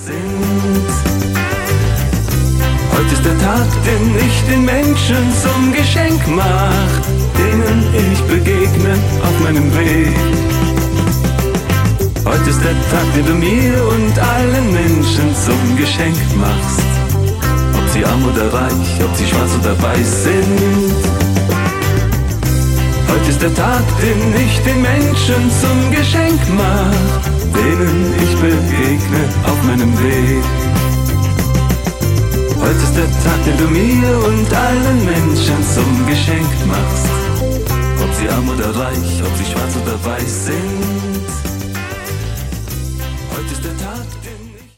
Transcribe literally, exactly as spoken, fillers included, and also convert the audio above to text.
sind. Heute ist der Tag, den ich den Menschen zum Geschenk mach, denen ich begegne auf meinem Weg. Heute ist der Tag, den du mir und allen Menschen zum Geschenk machst. Ob sie arm oder reich, ob sie schwarz oder weiß sind. Heute ist der Tag, den ich den Menschen zum Geschenk mach, denen ich begegne auf meinem Weg. Heute ist der Tag, den du mir und allen Menschen zum Geschenk machst. Ob sie arm oder reich, ob sie schwarz oder weiß sind.